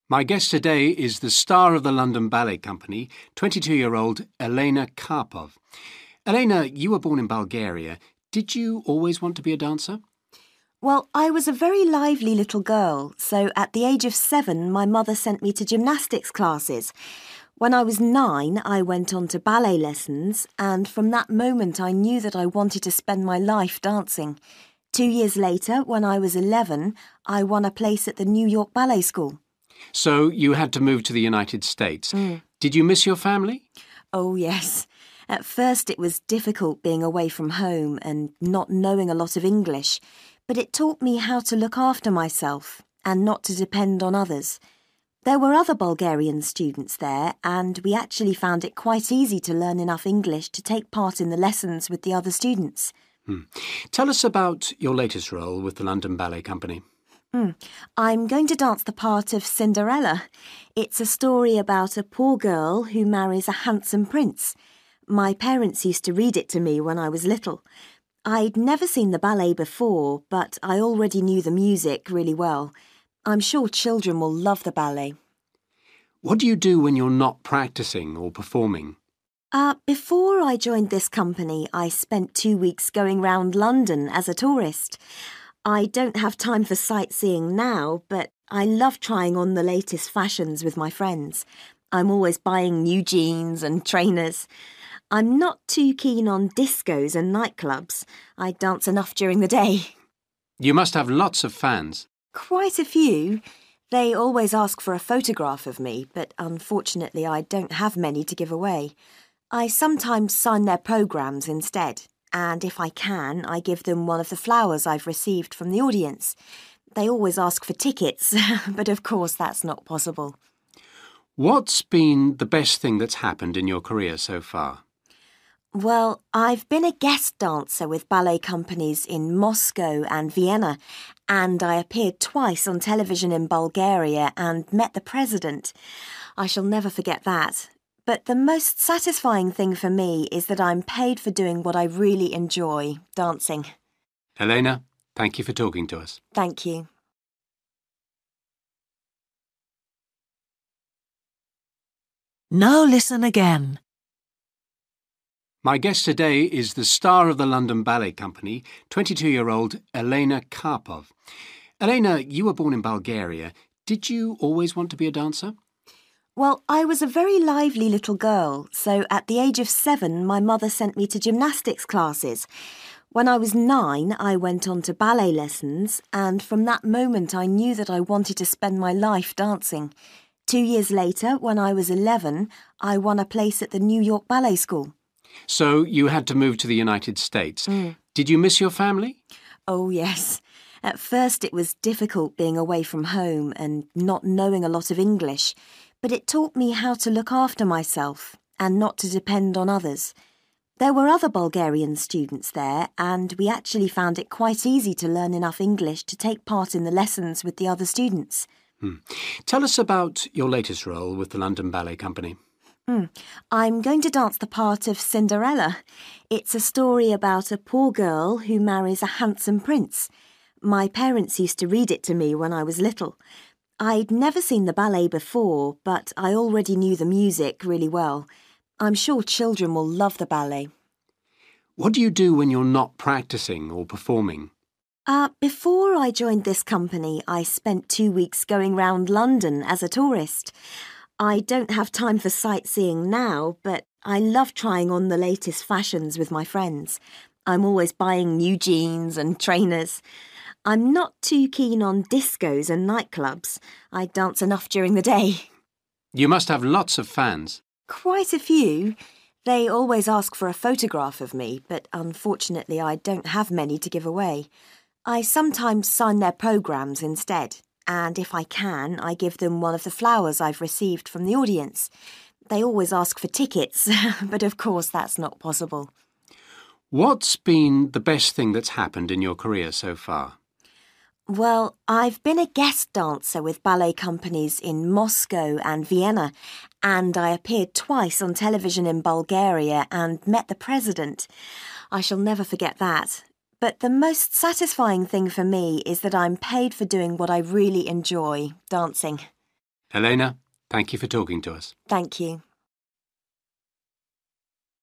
My guest today is the star of the London Ballet Company, 22-year-old Elena Karpov. Elena, you were born in Bulgaria. Did you always want to be a dancer? Well, I was a very lively little girl, so at the age of 7, my mother sent me to gymnastics classes. When I was 9, I went on to ballet lessons, and from that moment I knew that I wanted to spend my life dancing. 2 years later, when I was 11, I won a place at the New York Ballet School. So you had to move to the United States. Did you miss your family? Oh, yes. At first it was difficult being away from home and not knowing a lot of English, but it taught me how to look after myself and not to depend on others. There were other Bulgarian students there, and we actually found it quite easy to learn enough English to take part in the lessons with the other students. Tell us about your latest role with the London Ballet Company. I'm going to dance the part of Cinderella. It's a story about a poor girl who marries a handsome prince. My parents used to read it to me when I was little. I'd never seen the ballet before, but I already knew the music really well. I'm sure children will love the ballet. What do you do when you're not practicing or performing? Before I joined this company, I spent 2 weeks going round London as a tourist. I don't have time for sightseeing now, but I love trying on the latest fashions with my friends. I'm always buying new jeans and trainers. I'm not too keen on discos and nightclubs. I dance enough during the day. You must have lots of fans. Quite a few. They always ask for a photograph of me, but unfortunately I don't have many to give away. I sometimes sign their programmes instead, and if I can, I give them one of the flowers I've received from the audience. They always ask for tickets, but of course that's not possible. What's been the best thing that's happened in your career so far? Well, I've been a guest dancer with ballet companies in Moscow and Vienna, and I appeared twice on television in Bulgaria and met the president. I shall never forget that. But the most satisfying thing for me is that I'm paid for doing what I really enjoy, dancing. Elena, thank you for talking to us. Thank you. Now listen again. My guest today is the star of the London Ballet Company, 22-year-old Elena Karpov. Elena, you were born in Bulgaria. Did you always want to be a dancer? Well, I was a very lively little girl, so at the age of 7, my mother sent me to gymnastics classes. When I was 9, I went on to ballet lessons, and from that moment I knew that I wanted to spend my life dancing. 2 years later, when I was 11, I won a place at the New York Ballet School. So you had to move to the United States. Did you miss your family? Oh, yes. At first it was difficult being away from home and not knowing a lot of English, but it taught me how to look after myself and not to depend on others. There were other Bulgarian students there, and we actually found it quite easy to learn enough English to take part in the lessons with the other students. Tell us about your latest role with the London Ballet Company. I'm going to dance the part of Cinderella. It's a story about a poor girl who marries a handsome prince. My parents used to read it to me when I was little. I'd never seen the ballet before, but I already knew the music really well. I'm sure children will love the ballet. What do you do when you're not practicing or performing? Before I joined this company, I spent 2 weeks going round London as a tourist. I don't have time for sightseeing now, but I love trying on the latest fashions with my friends. I'm always buying new jeans and trainers. I'm not too keen on discos and nightclubs. I dance enough during the day. You must have lots of fans. Quite a few. They always ask for a photograph of me, but unfortunately I don't have many to give away. I sometimes sign their programmes instead, and if I can, I give them one of the flowers I've received from the audience. They always ask for tickets, but of course that's not possible. What's been the best thing that's happened in your career so far? Well, I've been a guest dancer with ballet companies in Moscow and Vienna, and I appeared twice on television in Bulgaria and met the president. I shall never forget that. But the most satisfying thing for me is that I'm paid for doing what I really enjoy, dancing. Elena, thank you for talking to us. Thank you.